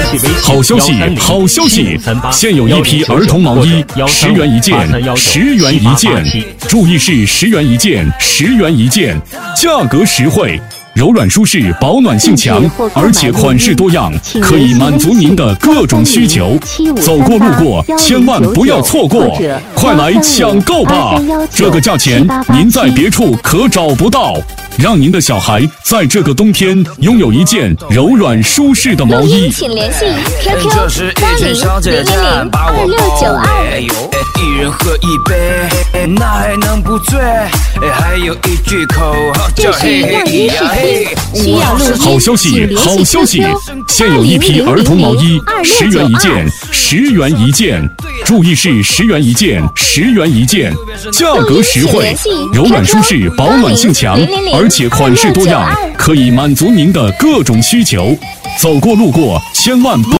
好消息，好消息！现有一批儿童毛衣，10元一件，10元一件，注意是10元一件，10元一件，价格实惠。柔软舒适，保暖性强，而且款式多样，可以满足您的各种需求。走过路过，千万不要错过，快来抢购吧！这个价钱您在别处可找不到，让您的小孩在这个冬天拥有一件柔软舒适的毛衣。 请联系 QQ 8000002692。 一人喝一杯，那还能不醉？还有一句口号叫嘿嘿呀嘿。 好消息，好消息！现有一批儿童毛衣，10元一件，10元一件，注意是10元一件，10元一件，价格实惠，柔软舒适，保暖性强，而且款式多样，可以满足您的各种需求。走过路过，千万不